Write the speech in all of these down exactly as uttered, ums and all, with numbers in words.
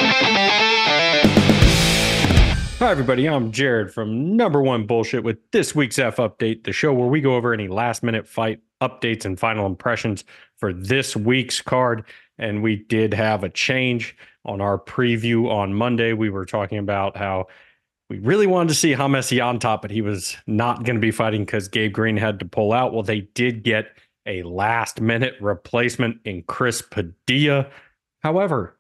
Hi, everybody. I'm Jared from Number One Bullshit with this week's F Update, the show where we go over any last minute fight updates and final impressions for this week's card. And we did have a change on our preview on Monday. We were talking about how we really wanted to see James on top, but he was not going to be fighting because Gabe Green had to pull out. Well, they did get a last minute replacement in Chris Padilla. However,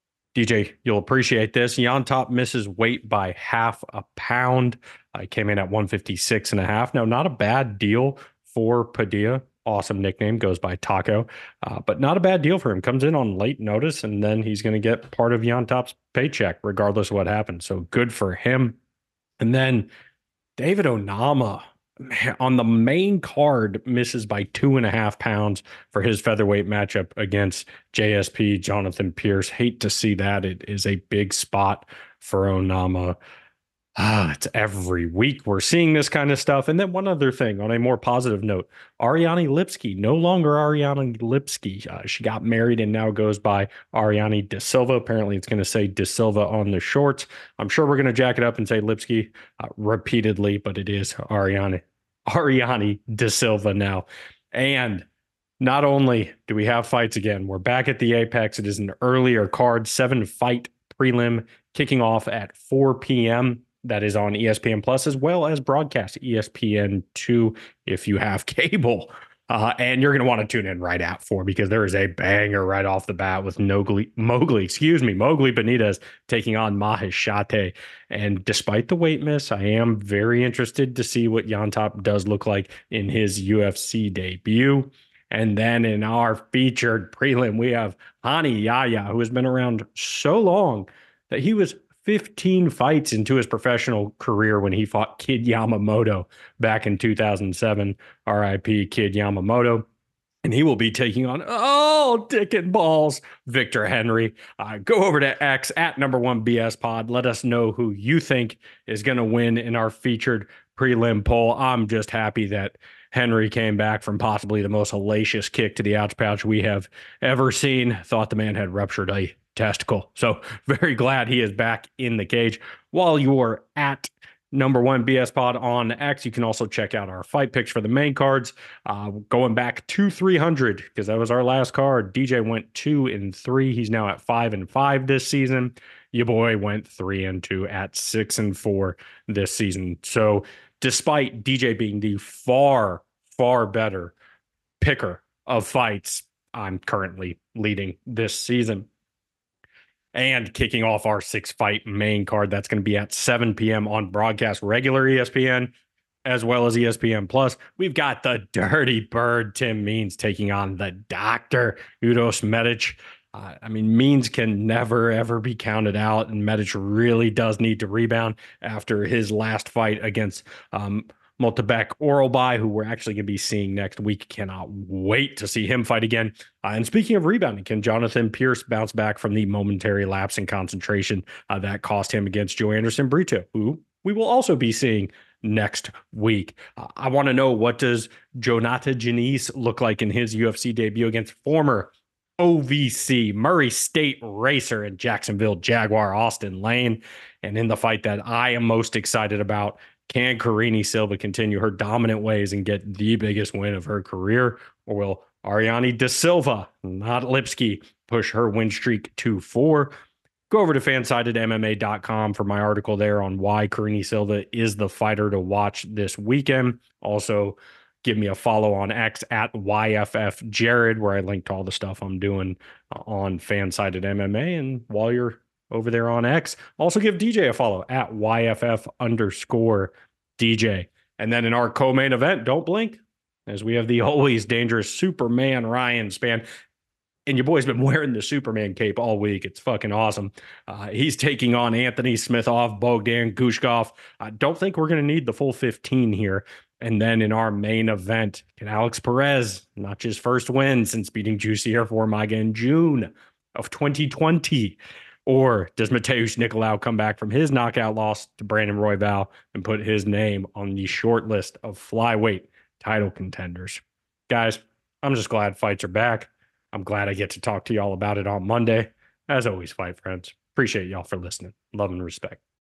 D J, you'll appreciate this. Jan Top misses weight by half a pound. I uh, came in at one fifty-six and a half. Now, not a bad deal for Padilla. Awesome nickname, goes by Taco, uh, but not a bad deal for him. Comes in on late notice, and then he's going to get part of Jan Top's paycheck, regardless of what happens. So good for him. And then David Onama on the main card misses by two and a half pounds for his featherweight matchup against J S P Jonathan Pierce. Hate to see that. It is a big spot for Onama. Ah, it's every week we're seeing this kind of stuff. And then one other thing on a more positive note, Ariane Lipski, no longer Ariane Lipski. Uh, she got married and now goes by Ariane De Silva. Apparently it's going to say De Silva on the shorts. I'm sure we're going to jack it up and say Lipski uh, repeatedly, but it is Ariane, Ariane De Silva now. And not only do we have fights again, we're back at the Apex. It is an earlier card, seven fight prelim kicking off at four p.m. That is on E S P N Plus, as well as broadcast E S P N two if you have cable. Uh, and you're going to want to tune in right at four because there is a banger right off the bat with Mowgli, Mowgli, excuse me, Mowgli Benitez taking on Mahesh Shate. And despite the weight miss, I am very interested to see what Jan Top does look like in his U F C debut. And then in our featured prelim, we have Hani Yahya, who has been around so long that he was fifteen fights into his professional career when he fought Kid Yamamoto back in two thousand seven. R I P Kid Yamamoto. And he will be taking on, oh, dick and balls, Victor Henry. Uh, go over to X at number one B S pod. Let us know who you think is going to win in our featured prelim poll. I'm just happy that Henry came back from possibly the most hellacious kick to the ouch pouch we have ever seen. Thought the man had ruptured a testicle. So very glad he is back in the cage. While you're at number one B S pod on X, you can also check out our fight picks for the main cards. Uh, going back to three hundred, because that was our last card. D J went two and three. He's now at five and five this season. Your boy went three and two at six and four this season. So despite D J being the far, far better picker of fights, I'm currently leading this season. And kicking off our six fight main card, that's going to be at seven p.m. on broadcast regular E S P N, as well as E S P N Plus. We've got the Dirty Bird, Tim Means, taking on the Doctor, Uros Medic. Uh, I mean, Means can never, ever be counted out, and Medic really does need to rebound after his last fight against um, Multibek Oralbai, who we're actually going to be seeing next week. Cannot wait to see him fight again. Uh, and speaking of rebounding, can Jonathan Pierce bounce back from the momentary lapse in concentration uh, that cost him against Joe Anderson Brito, who we will also be seeing next week? Uh, I want to know, what does Jonathan Janice look like in his U F C debut against former O V C Murray State racer and Jacksonville Jaguar Austin Lane? And in the fight that I am most excited about, can Karine Silva continue her dominant ways and get the biggest win of her career? Or will Ariane De Silva, not Lipski, push her win streak to four? Go over to fansided M M A dot com for my article there on why Karine Silva is the fighter to watch this weekend. Also, give me a follow on X at Y F F Jared, where I link to all the stuff I'm doing on Fansided M M A. And while you're over there on X, also give D J a follow at Y F F underscore D J. And then in our co-main event, don't blink, as we have the always dangerous Superman Ryan Spann. And your boy's been wearing the Superman cape all week. It's fucking awesome. Uh, he's taking on Anthony Smith-Off, Bogdan Gushkov. I don't think we're going to need the full fifteen here. And then in our main event, can Alex Perez notch his first win since beating Jussier Formiga in June of twenty twenty? Or does Mateusz Nicolau come back from his knockout loss to Brandon Royval and put his name on the short list of flyweight title contenders? Guys, I'm just glad fights are back. I'm glad I get to talk to y'all about it on Monday. As always, fight friends. Appreciate y'all for listening. Love and respect.